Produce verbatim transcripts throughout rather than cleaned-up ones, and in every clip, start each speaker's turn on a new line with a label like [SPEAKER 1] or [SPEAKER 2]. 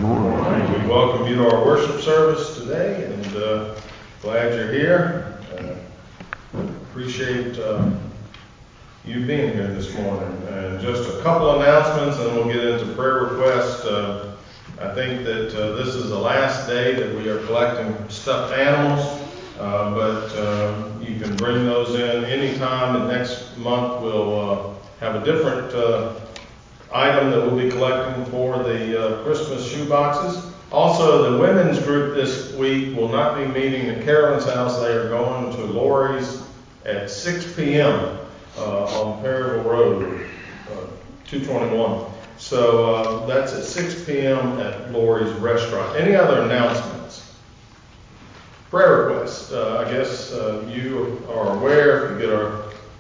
[SPEAKER 1] morning. We welcome you to our worship service today, and uh, glad you're here. Uh, appreciate uh, you being here this morning. And just a couple announcements, and we'll get into prayer requests. Uh, I think that uh, this is the last day that we are collecting stuffed animals, uh, but uh, you can bring those in anytime. And next month we'll uh, have a different uh, item that we'll be collecting for the uh, Christmas shoe boxes. Also, the women's group this week will not be meeting at Carolyn's house. They are going to Lori's at six p.m. Uh, on Perryville Road, uh, two twenty-one. So uh, that's at six p.m. at Lori's restaurant. Any other announcements? Prayer requests. Uh, I guess uh, you are aware, if you get our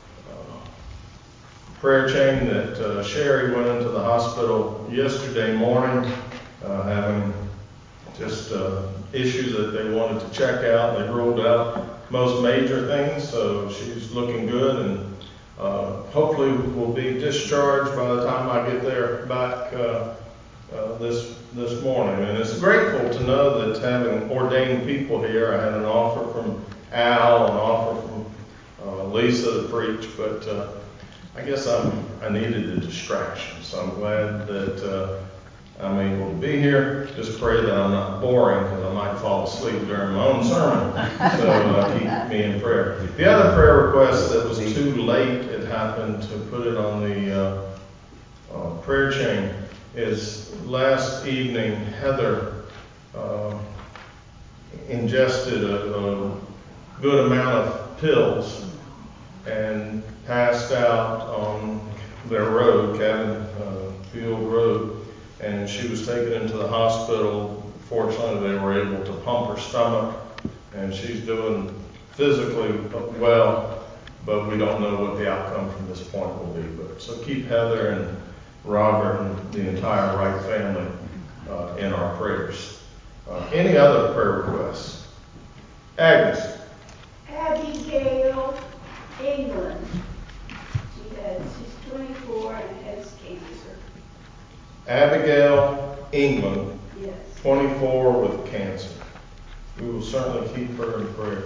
[SPEAKER 1] prayer chain, that uh, Sherry went into the hospital yesterday morning uh, having just uh, issues that they wanted to check out. They ruled out most major things, so she's looking good, and uh, hopefully will be discharged by the time I get there back uh, uh, this this morning. And it's grateful to know that having ordained people here. I had an offer from Al, an offer from uh, Lisa to preach, but uh, I guess I'm, I needed a distraction, so I'm glad that uh, I'm able to be here. Just pray that I'm not boring, because I might fall asleep during my own sermon, so uh, keep me in prayer. The other prayer request that was too late, it happened to put it on the uh, uh, prayer chain, is last evening Heather uh, ingested a, a good amount of pills and passed out on their road, Cabin uh, Field Road, and she was taken into the hospital. Fortunately, they were able to pump her stomach, and she's doing physically well, but we don't know what the outcome from this point will be. But so keep Heather and Robert and the entire Wright family uh, in our prayers. Uh, any other prayer requests? Agnes.
[SPEAKER 2] Abigail England. She has, she's twenty-four and has cancer.
[SPEAKER 1] Abigail England,
[SPEAKER 2] yes.
[SPEAKER 1] twenty-four, with cancer. We will certainly keep her in prayer.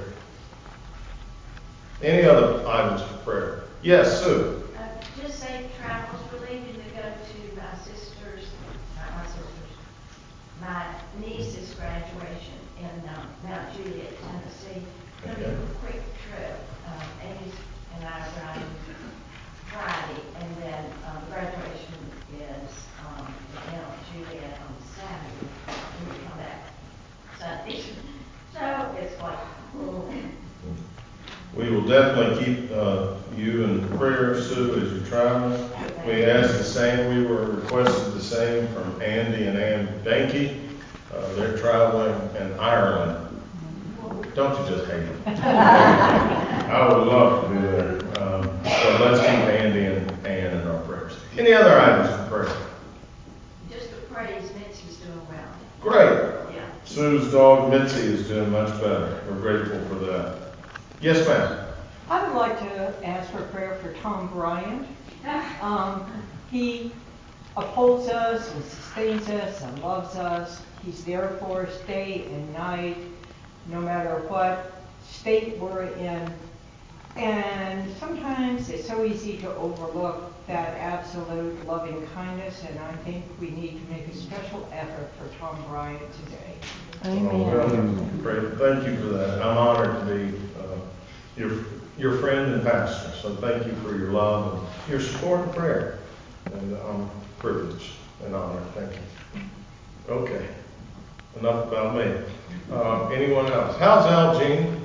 [SPEAKER 1] Any other items for prayer? Yes, Sue.
[SPEAKER 3] Uh, just safe travels. We're leaving to go to my sister's, not my sister's, my niece's graduation in um, Mount Juliet, Tennessee. It's going to be a quick trip. Um, Amy's and I are riding Friday, and then um, graduation is um, in Mount Juliet on Saturday, and we come back Sunday. So it's like, oh.
[SPEAKER 1] We will definitely keep uh, you in prayer, Sue, as you travel. We asked the same, we were requested the same from Andy and Ann Banky. Uh, they're traveling in Ireland. Don't you just hate it? I would love to do that. Um, so let's keep Andy and Ann in our prayers. Any other items for prayer?
[SPEAKER 3] Just the praise Mitzi's doing well.
[SPEAKER 1] Great.
[SPEAKER 3] Yeah.
[SPEAKER 1] Sue's dog Mitzi is doing much better. We're grateful for that. Yes, ma'am.
[SPEAKER 4] I would like to ask for prayer for Tom Bryant. Um, he upholds us and sustains us and loves us. He's there for us day and night, no matter what state we're in. And sometimes it's so easy to overlook that absolute loving kindness, and I think we need to make a special effort for Tom Bryant today.
[SPEAKER 1] Amen. Great. Thank you for that. I'm honored to be uh, your your friend and pastor. So thank you for your love and your support and prayer. And I'm privileged and honored. Thank you. Okay. Enough about me. Uh, anyone else? How's Elle, Jean?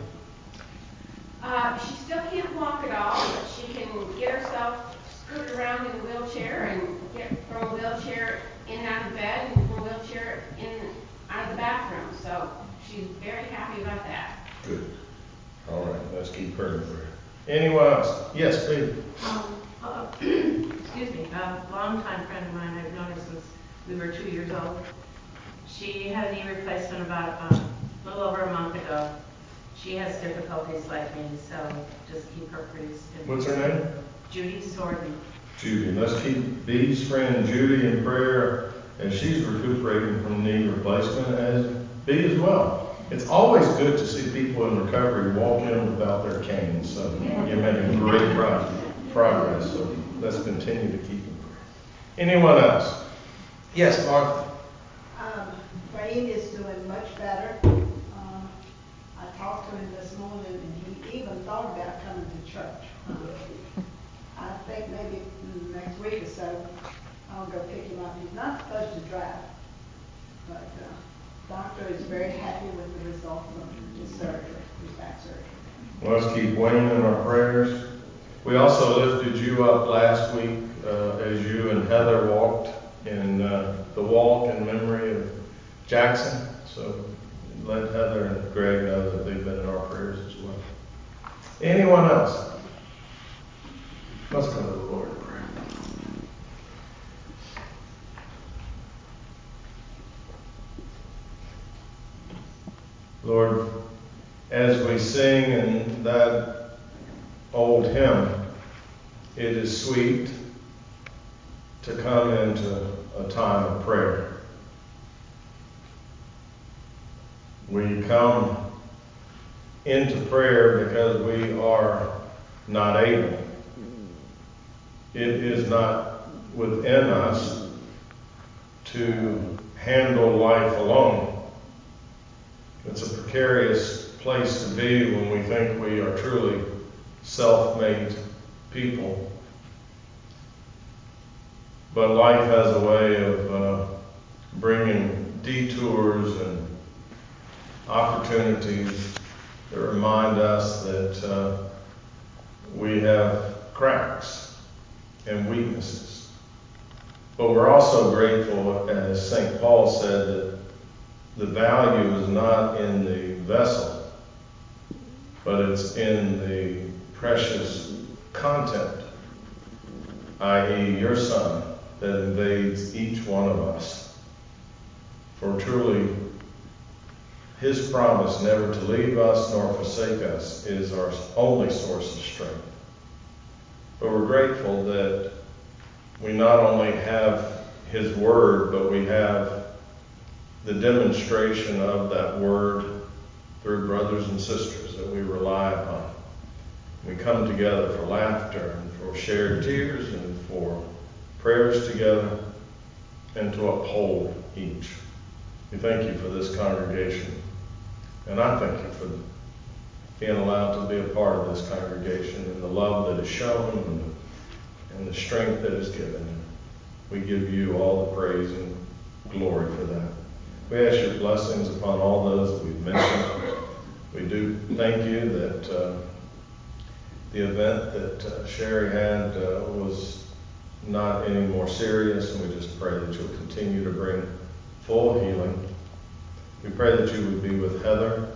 [SPEAKER 5] Uh, she still can't walk at all, but she can get herself scooted around in a wheelchair and get from a wheelchair in and out of bed and from a wheelchair in out of the bathroom. So she's very happy about that.
[SPEAKER 1] Good. All right. Let's keep her in prayer. Anyone else? Yes, please.
[SPEAKER 6] Um, uh, excuse me. A longtime friend of mine I've known her since we were two years old. She had a knee replacement about um, a little over a month ago. She has difficulties like me, so just keep her praised.
[SPEAKER 1] What's her name?
[SPEAKER 6] Judy Sorden.
[SPEAKER 1] Judy. Let's keep Bee's friend Judy in prayer. as she's recuperating from knee replacement, as B as well. It's always good to see people in recovery walk in without their canes. So you're making great pro- progress. So let's continue to keep them. Anyone else? Yes, Martha.
[SPEAKER 7] Um, Wayne is doing much better. Um, I talked to him this morning, and he even thought about coming to church. Um, I think maybe in the next week or so, I'll go pick him up. He's not supposed to drive, but uh, doctor is very happy with the results of his surgery, his back surgery.
[SPEAKER 1] Well, let's keep Wayne in our prayers. We also lifted you up last week uh, as you and Heather walked in uh, the walk in memory of Jackson. So let Heather and Greg know that they've been in our prayers as well. Anyone else? Let's go to the Lord in prayer. Lord, as we sing in that old hymn, it is sweet to come into a time of prayer. We come into prayer because we are not able. It is not within us to handle life alone. It's a precarious place to be when we think we are truly self-made people. But life has a way of uh, bringing detours and opportunities that remind us that uh, we have cracks and weaknesses. But we're also grateful, as Saint Paul said, that the value is not in the vessel, but it's in the precious content, that is your Son, that invades each one of us. For truly, his promise never to leave us nor forsake us is our only source of strength. But we're grateful that we not only have his word, but we have the demonstration of that word through brothers and sisters that we rely upon. We come together for laughter and for shared tears and for prayers together and to uphold each. We thank you for this congregation. And I thank you for being allowed to be a part of this congregation and the love that is shown and the, and the strength that is given. We give you all the praise and glory for that. We ask your blessings upon all those that we've mentioned. We do thank you that uh, the event that uh, Sherry had uh, was not any more serious, and we just pray that you'll continue to bring full healing. We pray that you would be with Heather.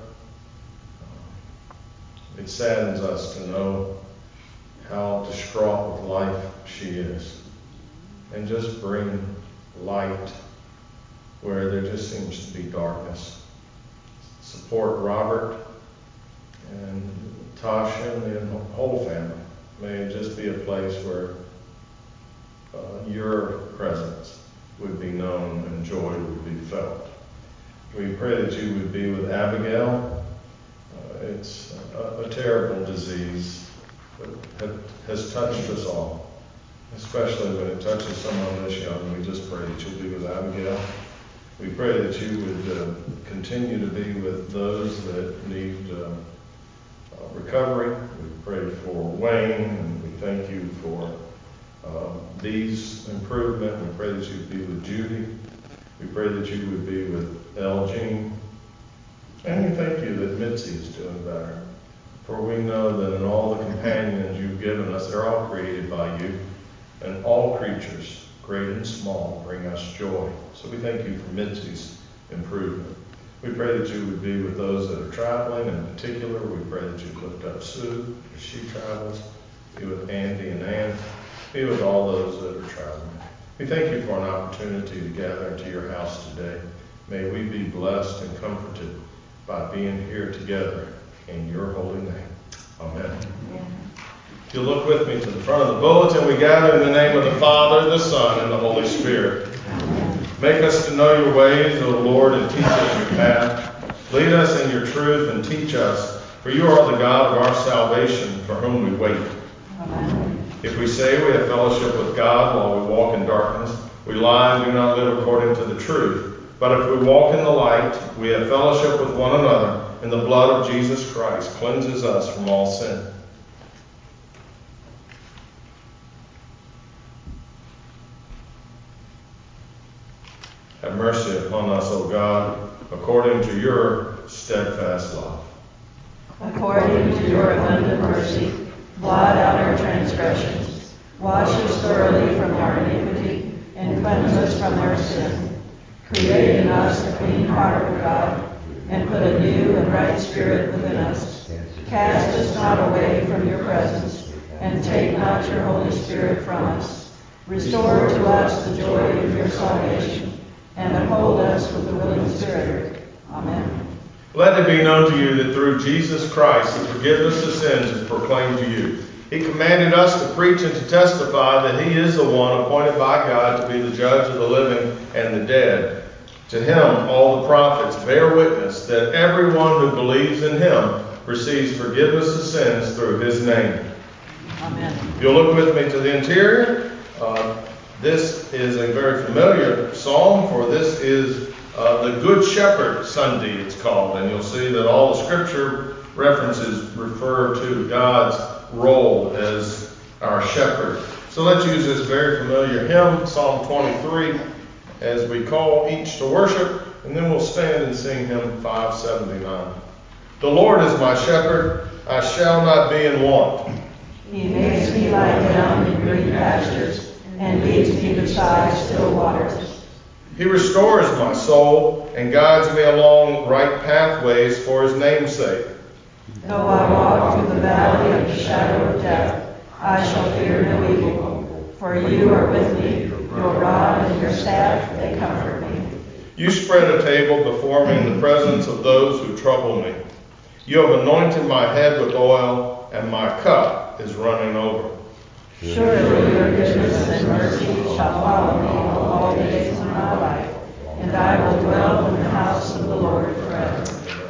[SPEAKER 1] It saddens us to know how distraught with life she is. And just bring light where there just seems to be darkness. Support Robert and Tasha and the whole family. May it just be a place where uh, your presence would be known and joy would be felt. We pray that you would be with Abigail. Uh, it's a, a terrible disease that has touched us all, especially when it touches someone this young. We just pray that you'll be with Abigail. We pray that you would uh, continue to be with those that need uh, uh, recovery. We pray for Wayne, and we thank you for uh, these improvement. We pray that you would be with Judy. We pray that you would be with Elgene. And we thank you that Mitzi is doing better. For we know that in all the companions you've given us, they're all created by you. And all creatures, great and small, bring us joy. So we thank you for Mitzi's improvement. We pray that you would be with those that are traveling. In particular, we pray that you lift up Sue as she travels. Be with Andy and Ann. Be with all those that are traveling. We thank you for an opportunity to gather into your house today. May we be blessed and comforted by being here together in your holy name. Amen. Amen. If you'll look with me to the front of the bulletin, we gather in the name of the Father, the Son, and the Holy Spirit. Amen. Make us to know your ways, O Lord, and teach us your path. Lead us in your truth and teach us, for you are the God of our salvation, for whom we wait.
[SPEAKER 4] Amen.
[SPEAKER 1] If we say we have fellowship with God while we walk in darkness, we lie and do not live according to the truth. But if we walk in the light, we have fellowship with one another, and the blood of Jesus Christ cleanses us from all sin. Have mercy upon us, O God, according to your steadfast love.
[SPEAKER 8] According to your abundant mercy, blot out our transgressions, wash us thoroughly from our iniquity, and cleanse us from our sin. Create in us a clean heart, O God, and put a new and right spirit within us. Cast us not away from your presence, and take not your Holy Spirit from us. Restore to us the joy of your salvation, and uphold us with a willing spirit. Amen.
[SPEAKER 1] Let it be known to you that through Jesus Christ the forgiveness of sins is proclaimed to you. He commanded us to preach and to testify that he is the one appointed by God to be the judge of the living and the dead. To him all the prophets bear witness that everyone who believes in him receives forgiveness of sins through his name.
[SPEAKER 8] Amen.
[SPEAKER 1] If you'll look with me to the interior, uh, this is a very familiar psalm, for this is uh, the Good Shepherd Sunday, it's called. And you'll see that all the scripture references refer to God's role as our shepherd. So let's use this very familiar hymn, Psalm twenty-three, as we call each to worship, and then we'll stand and sing hymn five seventy-nine. The Lord is my shepherd, I shall not be in want.
[SPEAKER 8] He makes me lie down in green pastures, and leads me beside still waters.
[SPEAKER 1] He restores my soul and guides me along right pathways for his name's sake.
[SPEAKER 8] Though I walk through the valley of the shadow of death, I shall fear no evil. For you are with me, your rod and your staff, they comfort me.
[SPEAKER 1] You spread a table before me in the presence of those who trouble me. You have anointed my head with oil, and my cup is running over.
[SPEAKER 8] Surely your goodness and mercy shall follow me all the days of my life, and I will dwell in the house of the Lord forever.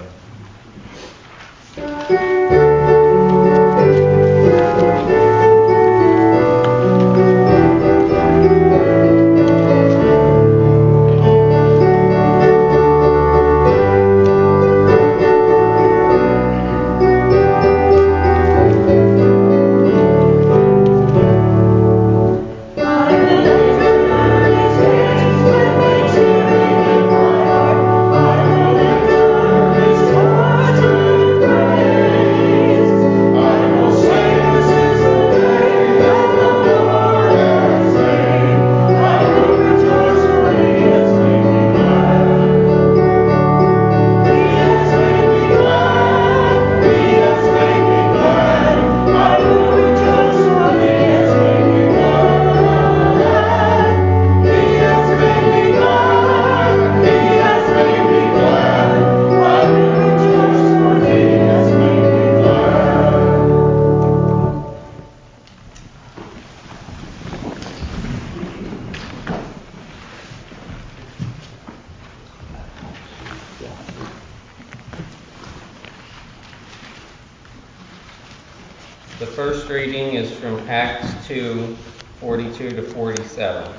[SPEAKER 9] The first reading is from Acts two, forty-two to forty-seven.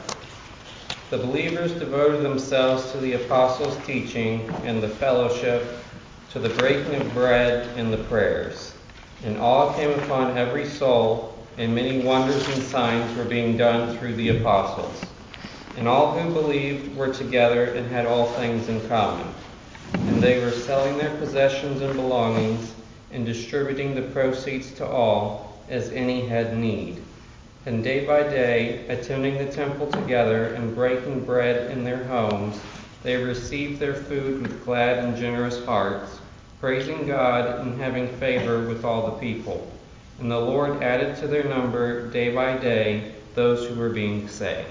[SPEAKER 9] The believers devoted themselves to the apostles' teaching and the fellowship, to the breaking of bread and the prayers. And awe came upon every soul, and many wonders and signs were being done through the apostles. And all who believed were together and had all things in common. And they were selling their possessions and belongings, and distributing the proceeds to all as any had need. And day by day, attending the temple together and breaking bread in their homes, they received their food with glad and generous hearts, praising God and having favor with all the people. And the Lord added to their number day by day those who were being saved.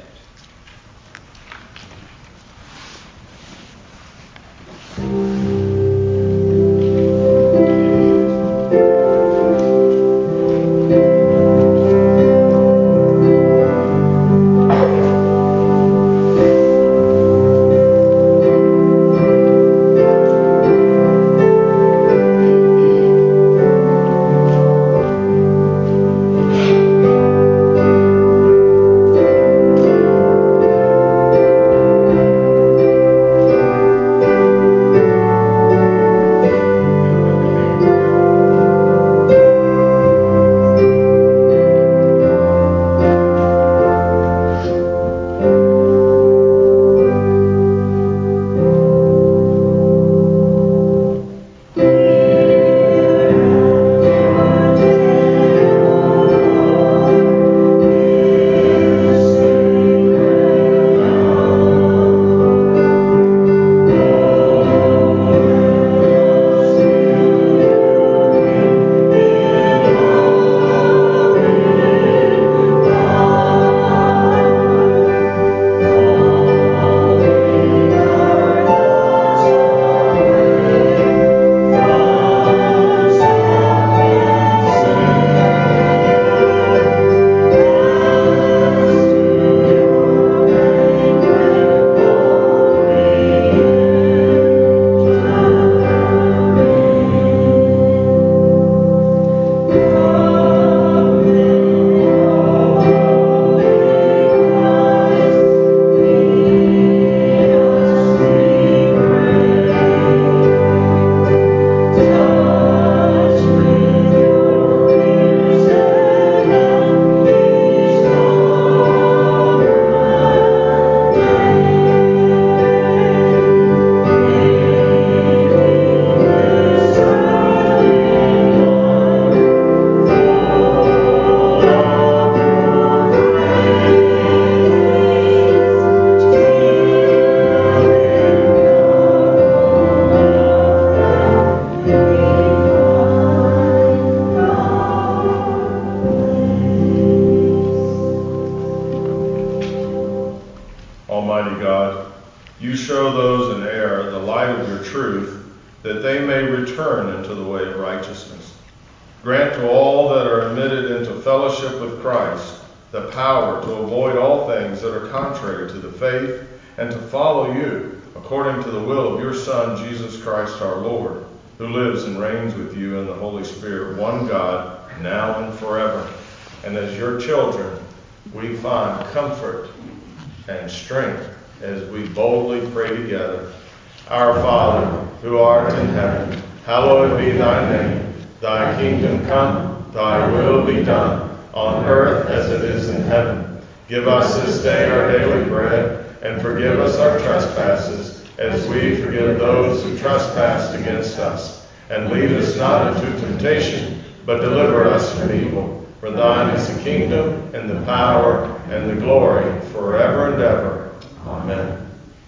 [SPEAKER 1] truth, that they may return into the way of righteousness. Grant to all that are admitted into fellowship with Christ the power to avoid all things that are contrary to the faith, and to follow you according to the will of your Son, Jesus Christ our Lord, who lives and reigns with you in the Holy Spirit, one God, now and forever. And as your children, we find comfort and strength as we boldly pray together. Our Father, who art in heaven, hallowed be thy name. Thy kingdom come, thy will be done, on earth as it is in heaven. Give us this day our daily bread, and forgive us our trespasses, as we forgive those who trespass against us. And lead us not into temptation, but deliver us from evil. For thine is the kingdom, and the power, and the glory, forever and ever. Amen.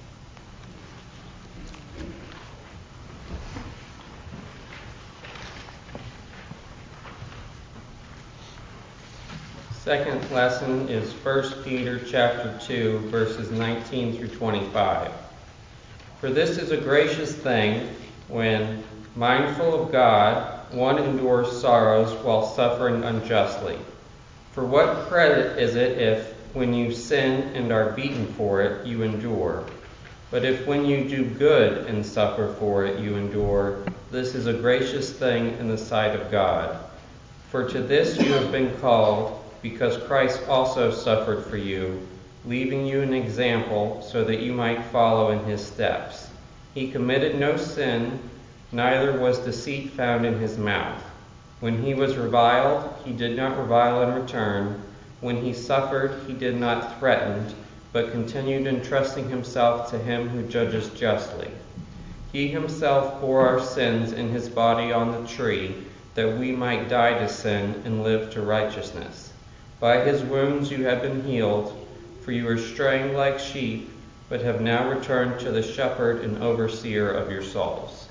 [SPEAKER 9] Second lesson is First Peter chapter two, verses nineteen through twenty-five. For this is a gracious thing when, mindful of God, one endures sorrows while suffering unjustly. For what credit is it if, when you sin and are beaten for it, you endure? But if when you do good and suffer for it, you endure, this is a gracious thing in the sight of God. For to this you have been called, because Christ also suffered for you, leaving you an example so that you might follow in his steps. He committed no sin, neither was deceit found in his mouth. When he was reviled, he did not revile in return. When he suffered, he did not threaten, but continued entrusting himself to him who judges justly. He himself bore our sins in his body on the tree, that we might die to sin and live to righteousness. By his wounds you have been healed, for you were straying like sheep, but have now returned to the shepherd and overseer of your souls.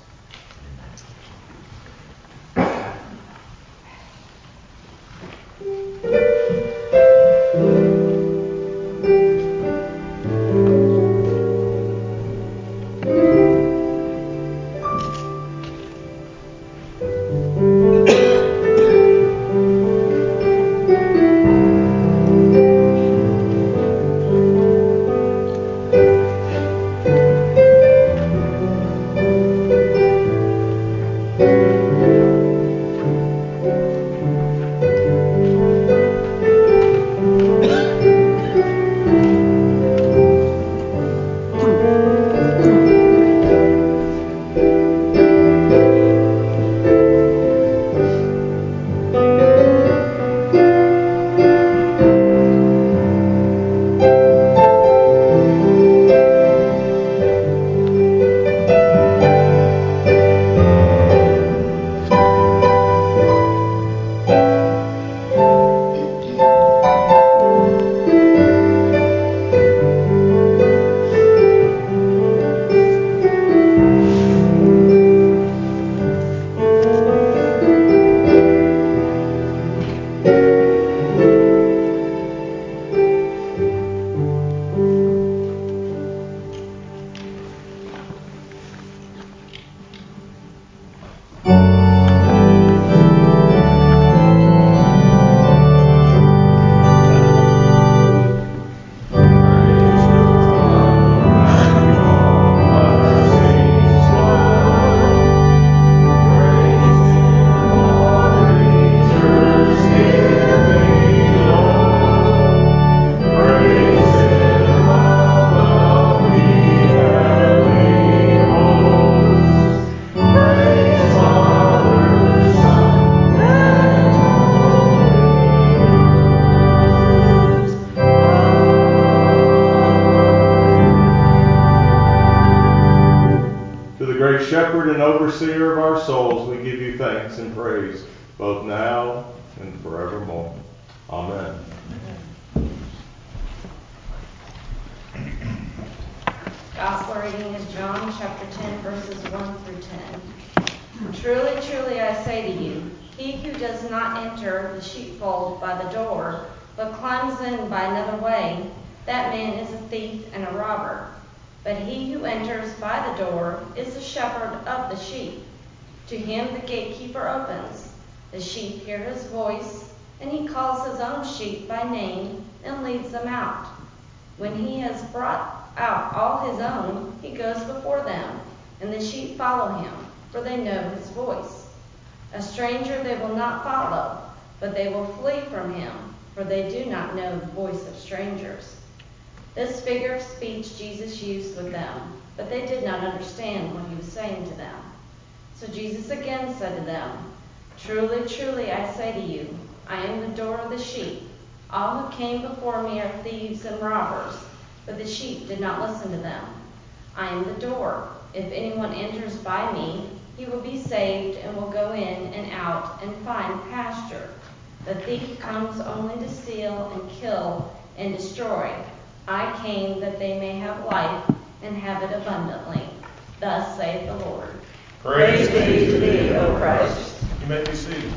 [SPEAKER 1] Shepherd and overseer of our souls, we give you thanks and praise, both now and forevermore. Amen.
[SPEAKER 8] Gospel reading is John chapter ten, verses one through ten. Truly, truly, I say to you, he who does not enter the sheepfold by the door, but climbs in by another way, that man is a thief and a robber.
[SPEAKER 10] But he who enters by the door is the shepherd of the sheep. To him the gatekeeper opens. The sheep hear his voice, and he calls his own sheep by name and leads them out. When he has brought out all his own, he goes before them, and the sheep follow him, for they know his voice. A stranger they will not follow, but they will flee from him, for they do not know the voice of strangers. This figure of speech Jesus used with them, but they did not understand what he was saying to them. So Jesus again said to them, Truly, truly, I say to you, I am the door of the sheep. All who came before me are thieves and robbers, but the sheep did not listen to them. I am the door. If anyone enters by me, he will be saved and will go in and out and find pasture. The thief comes only to steal and kill and destroy. I came that they may have life and have it abundantly. Thus saith the Lord.
[SPEAKER 8] Praise be to thee, O Christ.
[SPEAKER 1] You may be seated.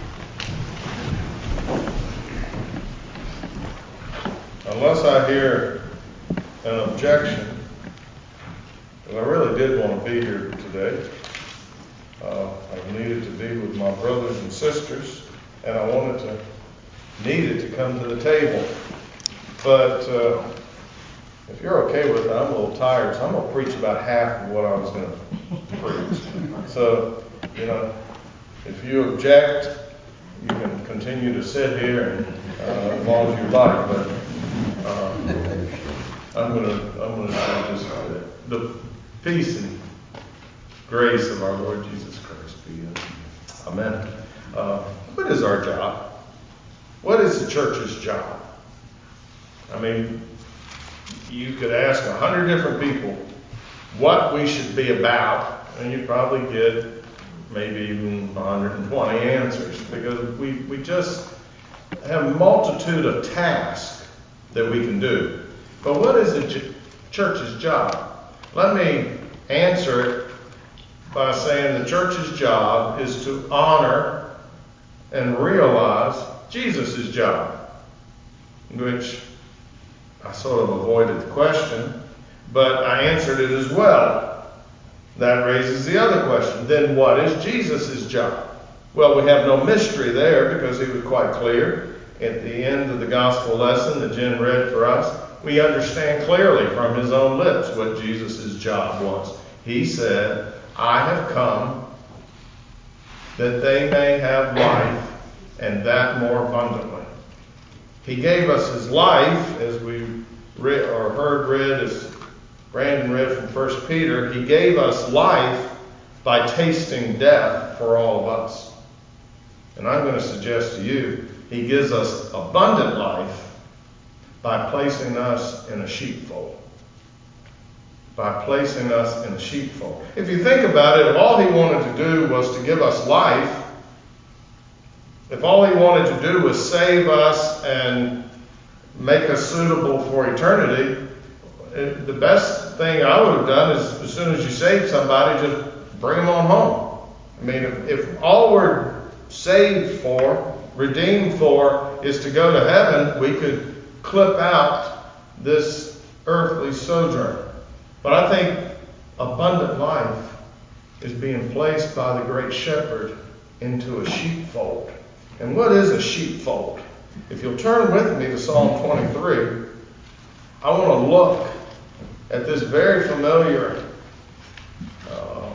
[SPEAKER 1] Unless I hear an objection, because I really did want to be here today. Uh, I needed to be with my brothers and sisters, and I wanted to, needed to come to the table. But uh, if you're okay with it, I'm a little tired, so I'm going to preach about half of what I was going to preach. So, you know, if you object, you can continue to sit here and, uh, as long as you like. But uh, I'm going to I'm going to say just uh, the peace and grace of our Lord Jesus Christ be with you. Amen. Uh, what is our job? What is the church's job? I mean, you could ask a hundred different people what we should be about, and you'd probably get maybe even one hundred twenty answers, because we, we just have a multitude of tasks that we can do. But what is the ch- church's job? Let me answer it by saying the church's job is to honor and realize Jesus' job, which I sort of avoided the question, but I answered it as well. That raises the other question. Then what is Jesus' job? Well, we have no mystery there, because he was quite clear at the end of the gospel lesson that Jen read for us. We understand clearly from his own lips what Jesus' job was. He said, I have come that they may have life, and that more abundantly. He gave us his life, as we read or heard read, as Brandon read from First Peter. He gave us life by tasting death for all of us. And I'm going to suggest to you, he gives us abundant life by placing us in a sheepfold. By placing us in a sheepfold. If you think about it, if all he wanted to do was to give us life, if all he wanted to do was save us and make us suitable for eternity, the best thing I would have done is, as soon as you save somebody, just bring them on home. I mean, if, if all we're saved for, redeemed for, is to go to heaven, we could clip out this earthly sojourn. But I think abundant life is being placed by the great shepherd into a sheepfold. And what is a sheepfold? If you'll turn with me to Psalm twenty-three, I want to look at this very familiar uh,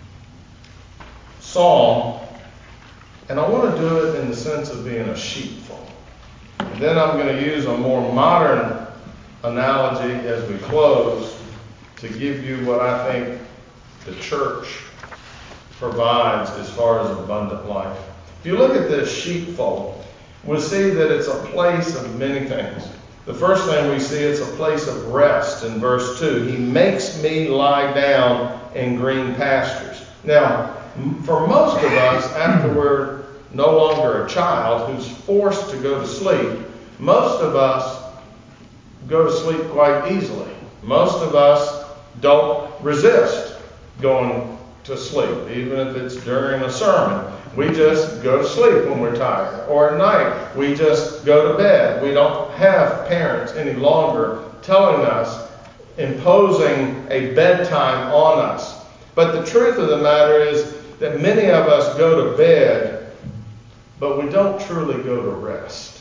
[SPEAKER 1] psalm, and I want to do it in the sense of being a sheepfold. And then I'm going to use a more modern analogy as we close to give you what I think the church provides as far as abundant life. If you look at this sheepfold, we'll see that it's a place of many things. The first thing we see, it's a place of rest in verse two. He makes me lie down in green pastures. Now, for most of us, after we're no longer a child who's forced to go to sleep, most of us go to sleep quite easily. Most of us don't resist going to sleep, even if it's during a sermon. We just go to sleep when we're tired. Or at night, we just go to bed. We don't have parents any longer telling us imposing a bedtime on us. But the truth of the matter is that many of us go to bed, but we don't truly go to rest.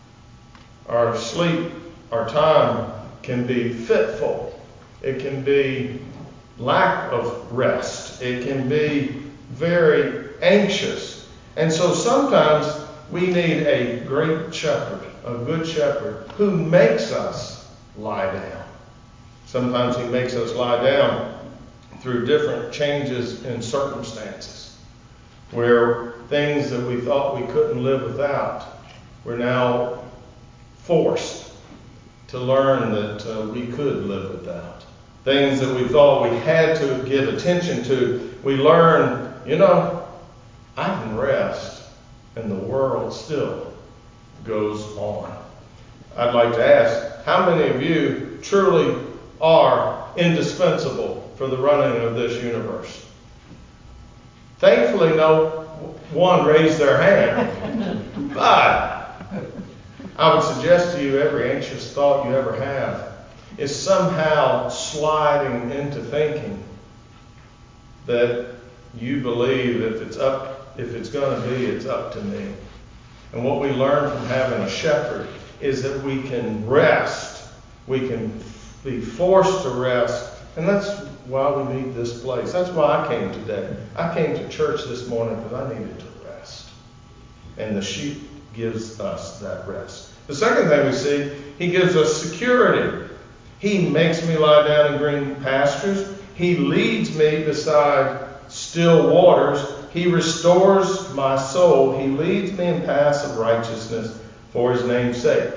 [SPEAKER 1] Our sleep, our time can be fitful. It can be lack of rest. It can be very anxious. And so sometimes we need a great shepherd, a good shepherd, who makes us lie down. Sometimes he makes us lie down through different changes in circumstances, where things that we thought we couldn't live without, we're now forced to learn that uh, we could live without. Things that we thought we had to give attention to, we learn, you know, I can rest and the world still goes on. I'd like to ask, how many of you truly are indispensable for the running of this universe? Thankfully, no one raised their hand. But I would suggest to you every anxious thought you ever have is somehow sliding into thinking that you believe if it's up, if it's going to be, it's up to me. And what we learn from having a shepherd is that we can rest, we can be forced to rest, and that's why we need this place. That's why I came today. I came to church this morning because I needed to rest. And the sheep gives us that rest. The second thing we see, he gives us security. He makes me lie down in green pastures. He leads me beside still waters. He restores my soul. He leads me in paths of righteousness for his name's sake.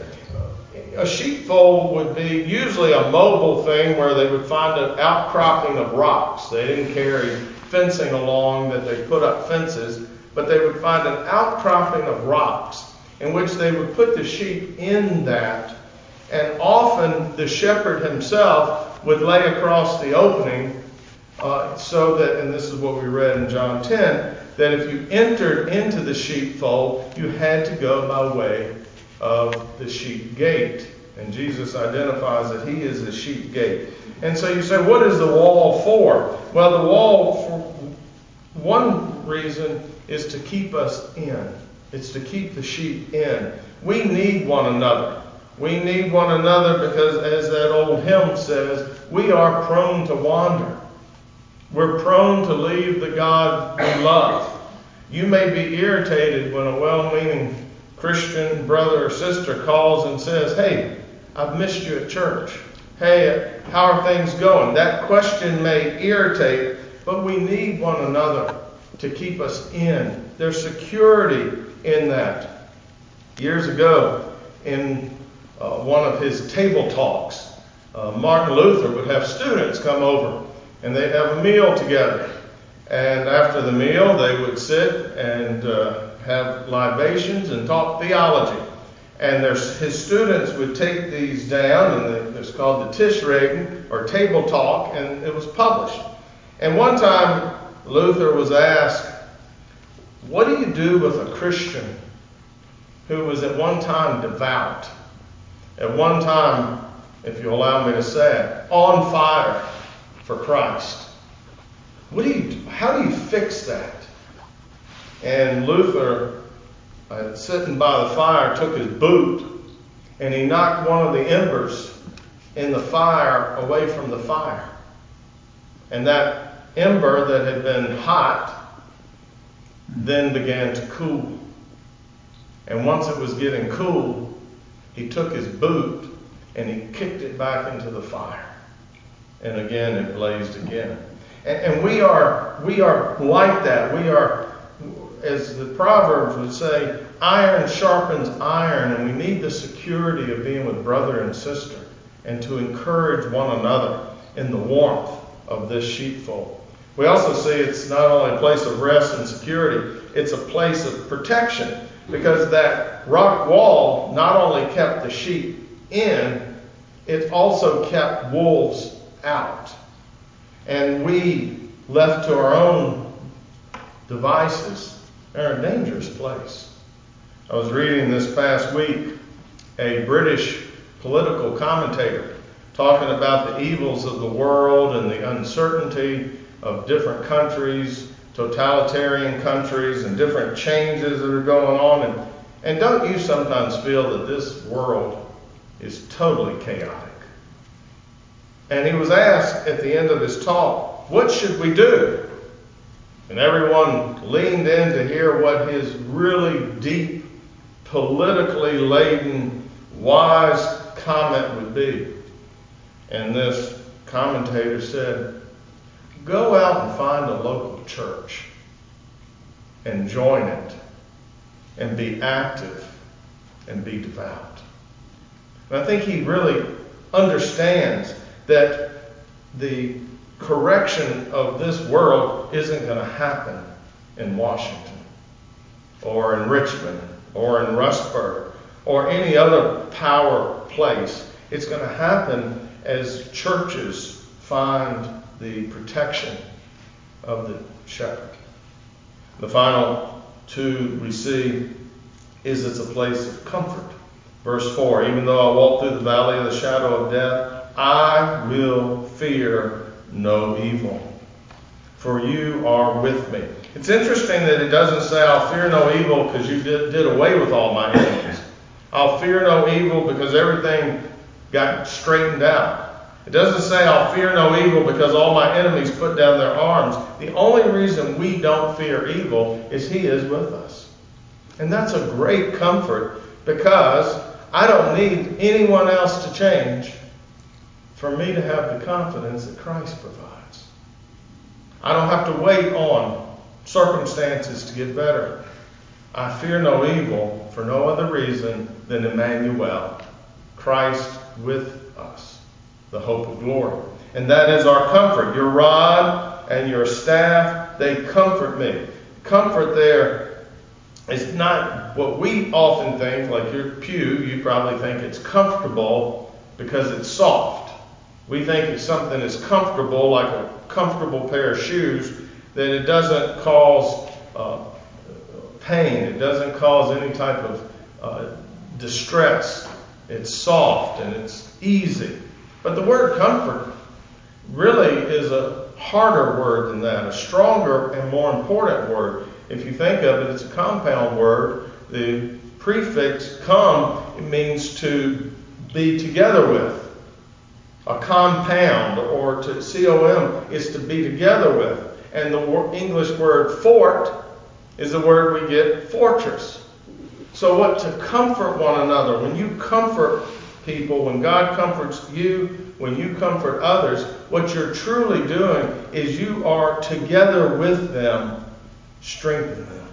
[SPEAKER 1] A sheepfold would be usually a mobile thing where they would find an outcropping of rocks. They didn't carry fencing along that they put up fences, but they would find an outcropping of rocks in which they would put the sheep in that. And often the shepherd himself would lay across the opening uh, so that, and this is what we read in John ten, that if you entered into the sheepfold, you had to go by way of the sheep gate. And Jesus identifies that he is the sheep gate. And so you say, what is the wall for? Well, the wall, for one reason, is to keep us in. It's to keep the sheep in. We need one another. We need one another because, as that old hymn says, we are prone to wander. We're prone to leave the God we love. You may be irritated when a well-meaning Christian brother or sister calls and says, hey, I've missed you at church. Hey, how are things going? That question may irritate, but we need one another to keep us in. There's security in that. Years ago, in uh, one of his table talks, uh, Martin Luther would have students come over and they'd have a meal together. And after the meal, they would sit and uh, have libations and talk theology. And there's, his students would take these down, and it's called the Tischreden, or table talk, and it was published. And one time, Luther was asked, what do you do with a Christian who was at one time devout, at one time, if you allow me to say it, on fire for Christ? What do you do? How do you fix that? And Luther, uh, sitting by the fire, took his boot and he knocked one of the embers in the fire away from the fire. And that ember that had been hot then began to cool. And once it was getting cool, he took his boot and he kicked it back into the fire. And again, it blazed again. And, and we are we are like that. We are, as the Proverbs would say, iron sharpens iron, and we need the security of being with brother and sister and to encourage one another in the warmth of this sheepfold. We also see it's not only a place of rest and security, it's a place of protection, because that rock wall not only kept the sheep in, it also kept wolves out. And we, left to our own devices, are a dangerous place. I was reading this past week a British political commentator talking about the evils of the world and the uncertainty of different countries, totalitarian countries, and different changes that are going on. And, and don't you sometimes feel that this world is totally chaotic? And he was asked at the end of his talk, what should we do? And everyone leaned in to hear what his really deep, politically laden, wise comment would be. And this commentator said, go out and find a local church and join it and be active and be devout. And I think he really understands that the correction of this world isn't going to happen in Washington or in Richmond or in Rustburg or any other power place. It's going to happen as churches find the protection of the shepherd. The final two we see is it's a place of comfort. Verse four, even though I walk through the valley of the shadow of death, I will fear no evil, for you are with me. It's interesting that it doesn't say I'll fear no evil because you did, did away with all my enemies. I'll fear no evil because everything got straightened out. It doesn't say I'll fear no evil because all my enemies put down their arms. The only reason we don't fear evil is He is with us. And that's a great comfort, because I don't need anyone else to change for me to have the confidence that Christ provides. I don't have to wait on circumstances to get better. I fear no evil for no other reason than Emmanuel, Christ with us, the hope of glory. And that is our comfort. Your rod and your staff, they comfort me. Comfort there is not what we often think, like your pew, you probably think it's comfortable because it's soft. We think if something is comfortable, like a comfortable pair of shoes, that it doesn't cause uh, pain. It doesn't cause any type of uh, distress. It's soft and it's easy. But the word comfort really is a harder word than that, a stronger and more important word. If you think of it, it's a compound word. The prefix come, it means to be together with. A compound, or to C O M, is to be together with. And the English word fort is the word we get fortress. So what to comfort one another, when you comfort people, when God comforts you, when you comfort others, what you're truly doing is you are together with them, strengthening them.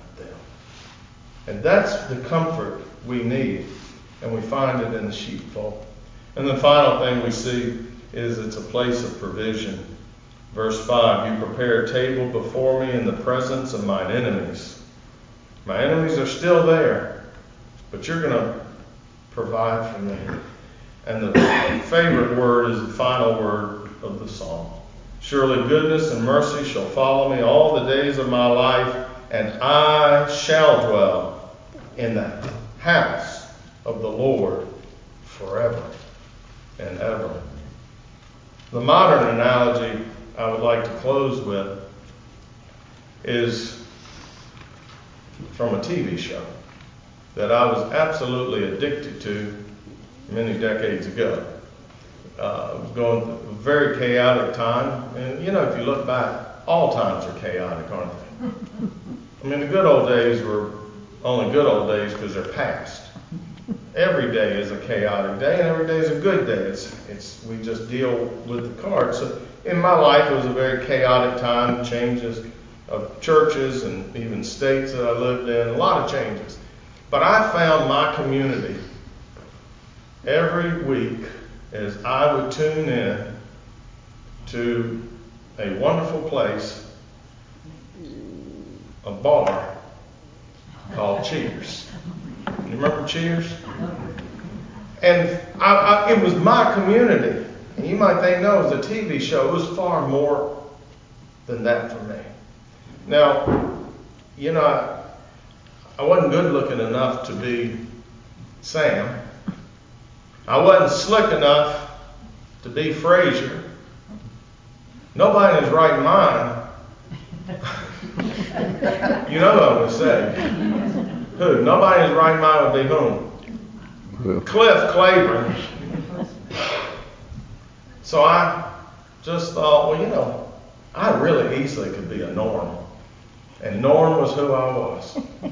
[SPEAKER 1] And that's the comfort we need, and we find it in the sheepfold. And the final thing we see is it's a place of provision. Verse five, you prepare a table before me in the presence of mine enemies. My enemies are still there, but you're going to provide for me. And the favorite word is the final word of the psalm. Surely goodness and mercy shall follow me all the days of my life, and I shall dwell in the house of the Lord forever and ever. The modern analogy I would like to close with is from a T V show that I was absolutely addicted to many decades ago. Uh, I was going through a very chaotic time, and you know, if you look back, all times are chaotic, aren't they? I mean, the good old days were only good old days because they're past. Every day is a chaotic day, and every day is a good day. It's, it's, we just deal with the cards. So in my life, it was a very chaotic time, changes of churches and even states that I lived in, a lot of changes. But I found my community every week as I would tune in to a wonderful place, a bar called Cheers. You remember Cheers? And I, I, it was my community. And you might think, no, it was a T V show. It was far more than that for me. Now, you know, I, I wasn't good looking enough to be Sam. I wasn't slick enough to be Frazier. Nobody in his right mind. You know what I'm going to say. Who? Nobody in his right mind would be whom? Cliff Claiborne. So I just thought, well, you know, I really easily could be a Norm. And Norm was who I was.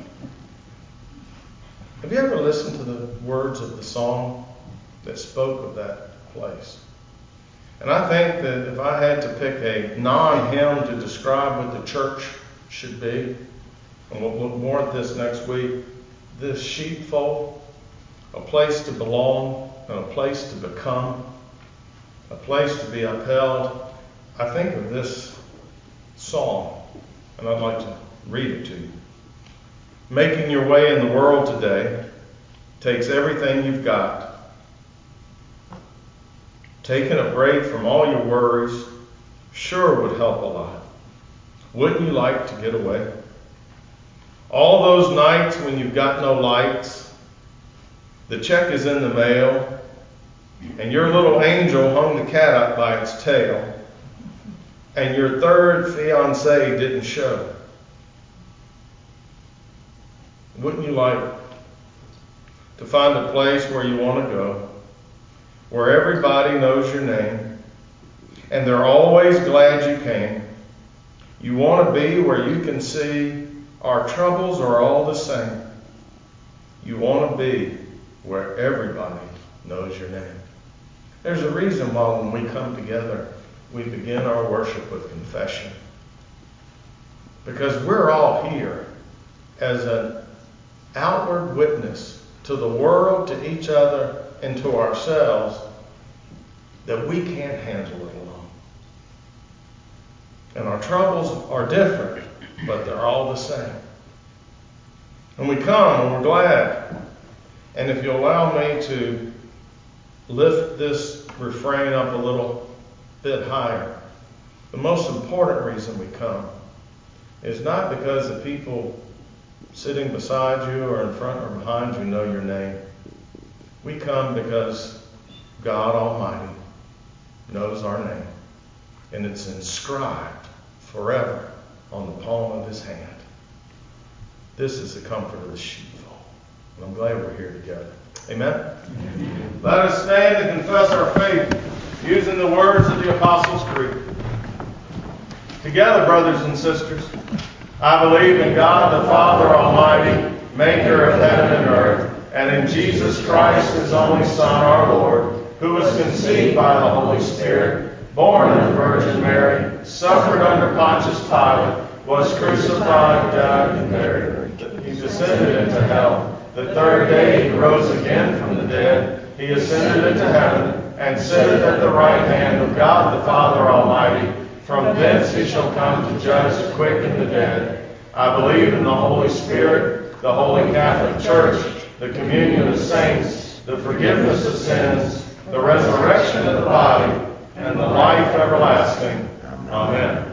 [SPEAKER 1] Have you ever listened to the words of the song that spoke of that place? And I think that if I had to pick a non-hymn to describe what the church should be, and we'll look more at this next week, this sheepfold, a place to belong and a place to become, a place to be upheld, I think of this song, and I'd like to read it to you. Making your way in the world today takes everything you've got. Taking a break from all your worries sure would help a lot. Wouldn't you like to get away? All those nights when you've got no lights, the check is in the mail, and your little angel hung the cat up by its tail, and your third fiancé didn't show. Wouldn't you like to find a place where you want to go, where everybody knows your name, and they're always glad you came? You want to be where you can see our troubles are all the same. You want to be where everybody knows your name. There's a reason why when we come together, we begin our worship with confession. Because we're all here as an outward witness to the world, to each other, and to ourselves that we can't handle it alone. And our troubles are different, but they're all the same. And we come and we're glad. And if you'll allow me to lift this refrain up a little bit higher, the most important reason we come is not because the people sitting beside you or in front or behind you know your name. We come because God Almighty knows our name, and it's inscribed forever on the palm of his hand. This is the comfort of the sheepfold, and I'm glad we're here together. Amen? Amen. Let us stand and confess our faith using the words of the Apostles' Creed. Together, brothers and sisters, I believe in God the Father Almighty, maker of heaven and earth, and in Jesus Christ, his only Son, our Lord, who was conceived by the Holy Spirit, born of the Virgin Mary, suffered under Pontius Pilate, was crucified, died, and buried. He descended into hell. The third day he rose again from the dead. He ascended into heaven, and sitteth at the right hand of God the Father Almighty. From thence he shall come to judge the quick and the dead. I believe in the Holy Spirit, the Holy Catholic Church, the communion of saints, the forgiveness of sins, the resurrection of the body, and the life everlasting. Amen.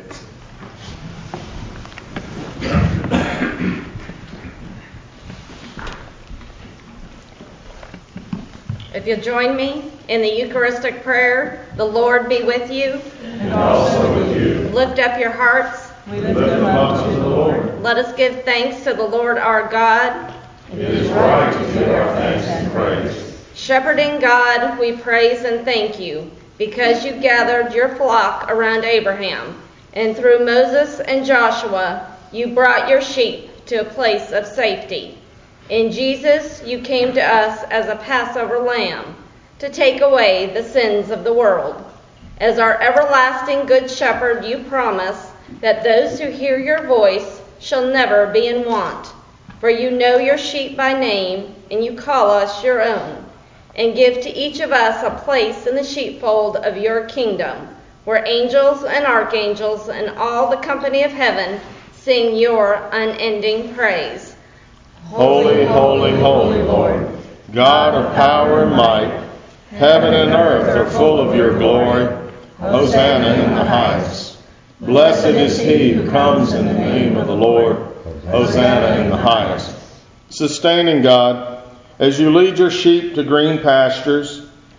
[SPEAKER 10] If you'll join me in the Eucharistic prayer, the Lord be with you.
[SPEAKER 1] And also with you.
[SPEAKER 10] Lift up your hearts.
[SPEAKER 8] We lift them up to the Lord.
[SPEAKER 10] Let us give thanks to the Lord our God.
[SPEAKER 1] It is right to give our thanks and praise.
[SPEAKER 10] Shepherding God, we praise and thank you, because you gathered your flock around Abraham, and through Moses and Joshua, you brought your sheep to a place of safety. In Jesus, you came to us as a Passover lamb to take away the sins of the world. As our everlasting good shepherd, you promise that those who hear your voice shall never be in want. For you know your sheep by name, and you call us your own, and give to each of us a place in the sheepfold of your kingdom, where angels and archangels and all the company of heaven sing your unending praise.
[SPEAKER 1] Holy, holy, holy Lord, God of power and might, heaven and earth are full of your glory. Hosanna in the highest. Blessed is he who comes in the name of the Lord. Hosanna in the highest. Sustaining God, as you lead your sheep to green pastures,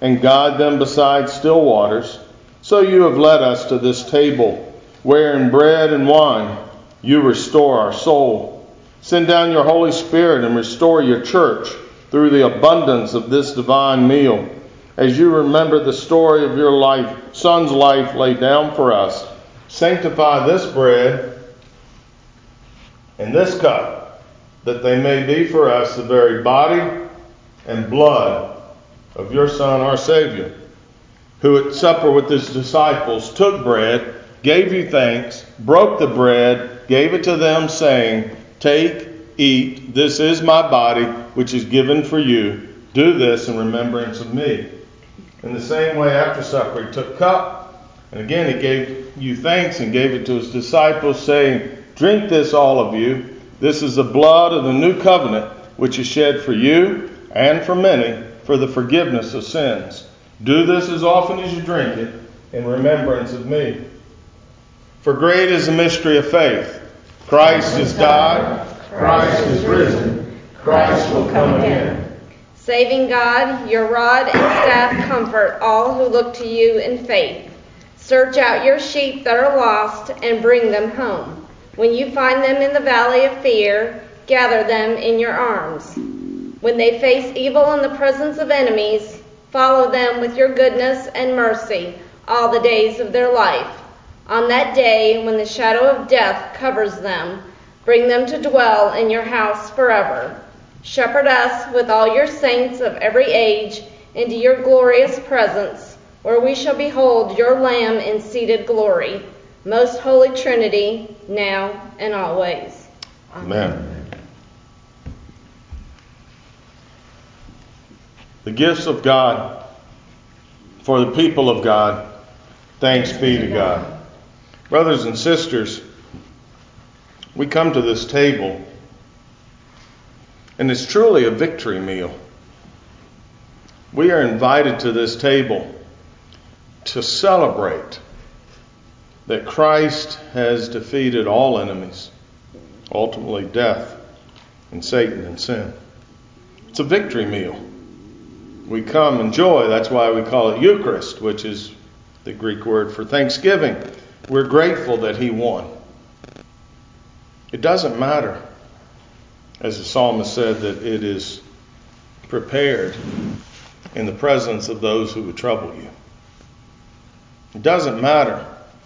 [SPEAKER 1] and guide them beside still waters. So you have led us to this table, where in bread and wine you restore our soul. Send down your Holy Spirit and restore your church through the abundance of this divine meal. As you remember the story of your life, Son's life laid down for us, sanctify this bread and this cup, that they may be for us the very body and blood of your Son, our Savior, who at supper with his disciples took bread, gave you thanks, broke the bread, gave it to them, saying, "Take, eat, this is my body, which is given for you. Do this in remembrance of me." In the same way, after supper, he took cup, and again he gave you thanks and gave it to his disciples, saying, "Drink this, all of you. This is the blood of the new covenant, which is shed for you and for many for the forgiveness of sins. Do this as often as you drink it in remembrance of me." For great is the mystery of faith. Christ has died. Christ is risen. Christ will come again.
[SPEAKER 10] Saving God, your rod and staff comfort all who look to you in faith. Search out your sheep that are lost and bring them home. When you find them in the valley of fear, gather them in your arms. When they face evil in the presence of enemies, follow them with your goodness and mercy all the days of their life. On that day when the shadow of death covers them, bring them to dwell in your house forever. Shepherd us with all your saints of every age into your glorious presence, where we shall behold your Lamb in seated glory. Most Holy Trinity, now and always.
[SPEAKER 1] Amen. The gifts of God for the people of God. Thanks be to God. Brothers and sisters, we come to this table, and it's truly a victory meal. We are invited to this table to celebrate that Christ has defeated all enemies, ultimately death and Satan and sin. It's a victory meal. We come in joy. That's why we call it Eucharist, which is the Greek word for thanksgiving. We're grateful that he won. It doesn't matter, as the psalmist said, that it is prepared in the presence of those who would trouble you. It doesn't matter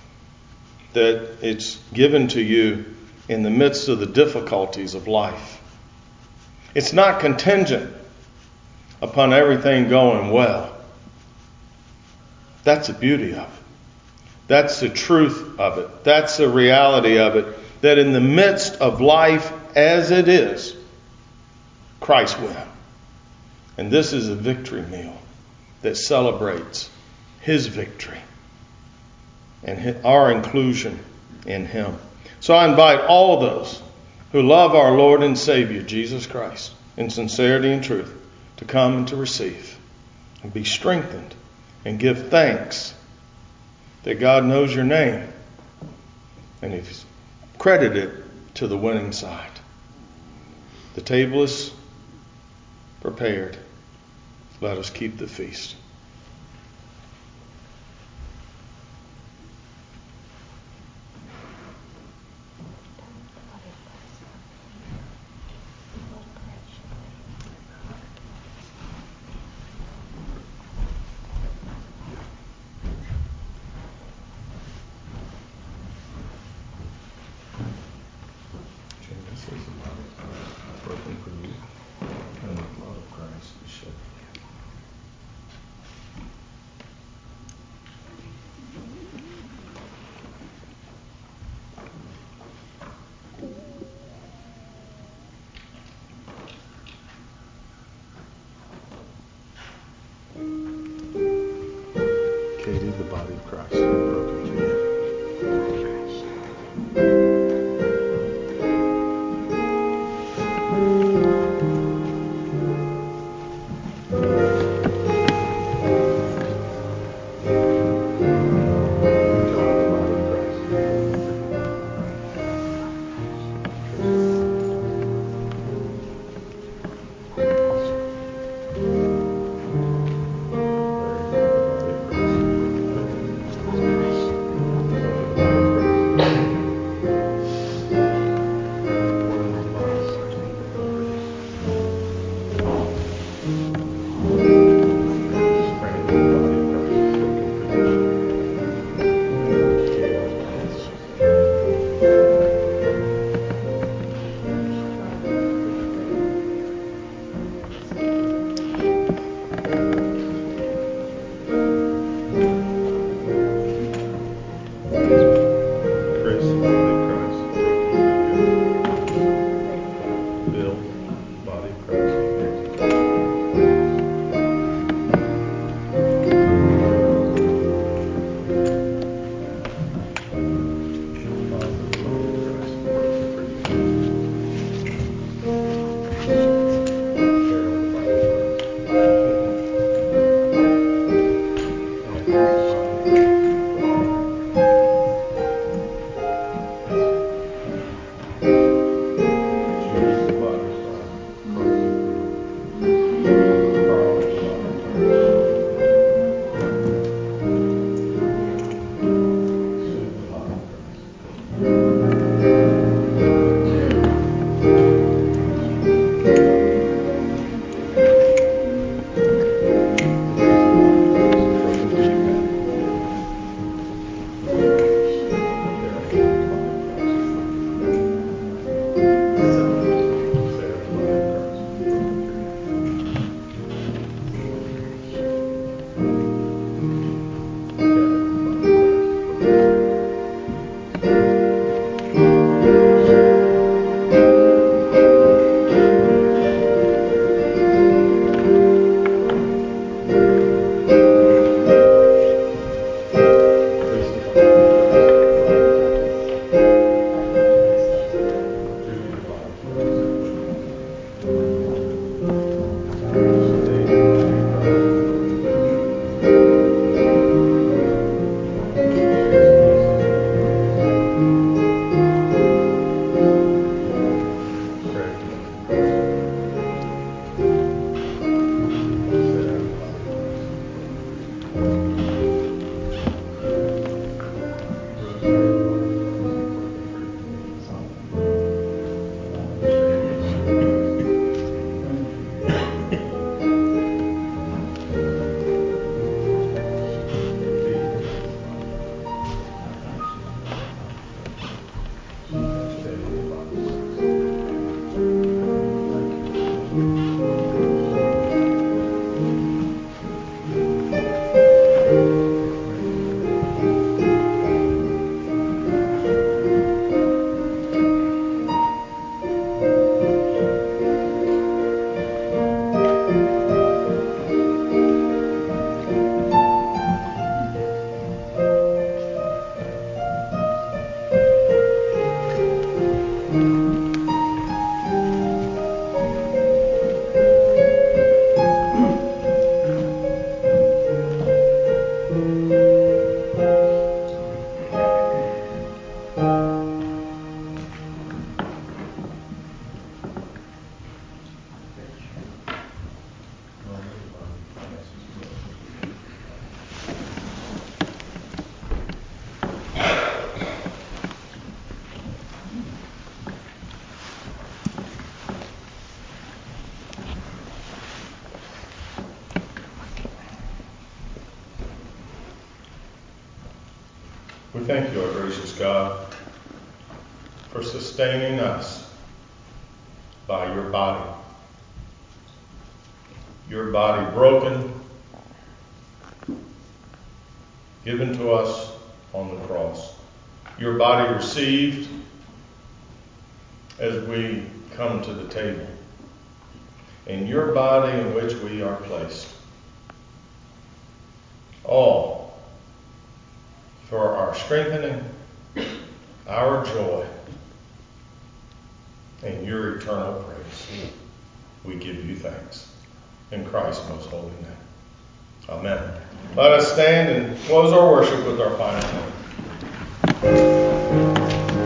[SPEAKER 1] that it's given to you in the midst of the difficulties of life. It's not contingent upon everything going well. That's the beauty of it. That's the truth of it. That's the reality of it. That in the midst of life as it is, Christ won. And this is a victory meal that celebrates his victory and our inclusion in him. So I invite all those who love our Lord and Savior, Jesus Christ, in sincerity and truth, to come and to receive and be strengthened and give thanks that God knows your name and he's credited to the winning side. The table is prepared. Let us keep the feast. Broken for you, and the blood of Christ is shed for you. thank you, our gracious God, for sustaining us by your body. Your body broken, given to us on the cross. Your body received as we come to the table. And your body in which we are placed. All for our strengthening, our joy, and your eternal praise. We give you thanks. In Christ's most holy name. Amen. Let us stand and close our worship with our final hymn.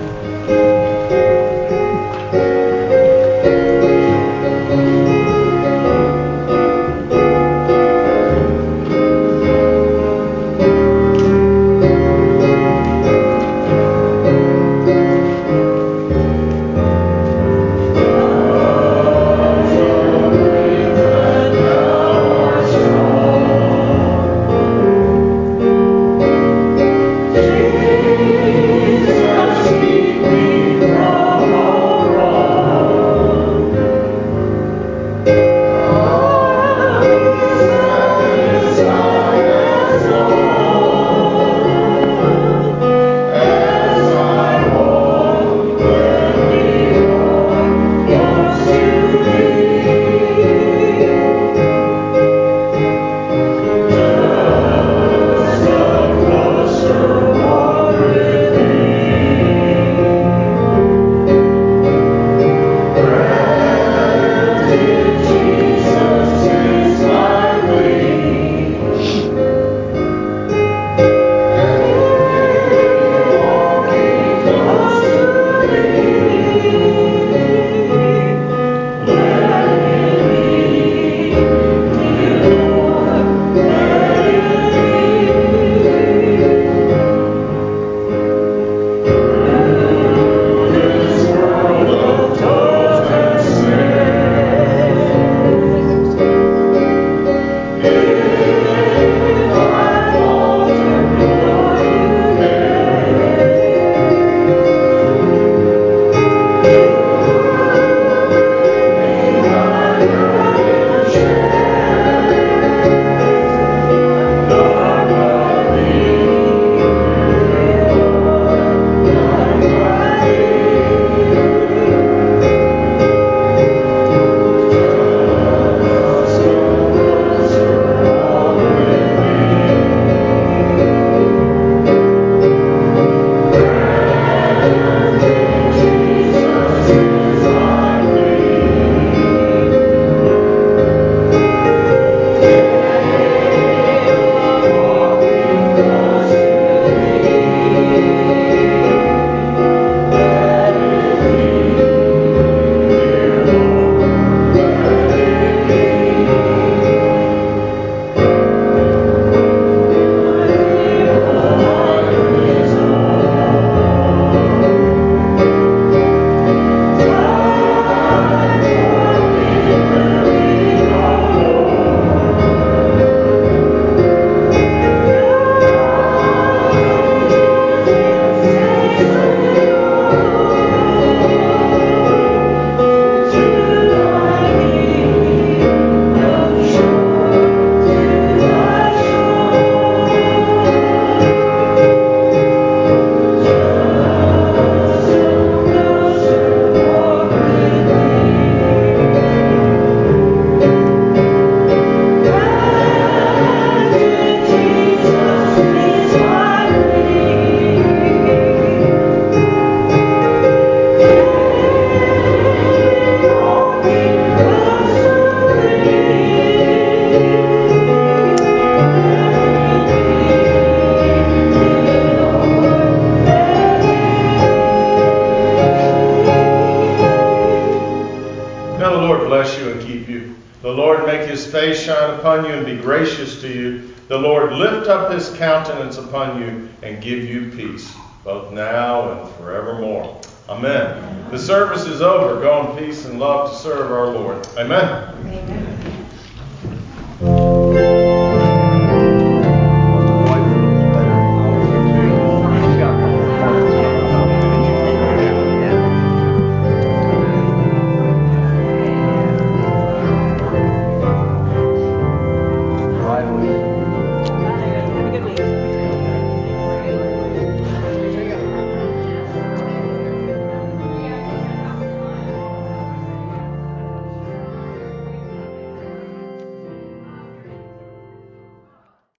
[SPEAKER 1] The Lord make his face shine upon you and be gracious to you. The Lord lift up his countenance upon you and give you peace, both now and forevermore. Amen. The service is over. Go in peace and love to serve our Lord. Amen.
[SPEAKER 8] Amen.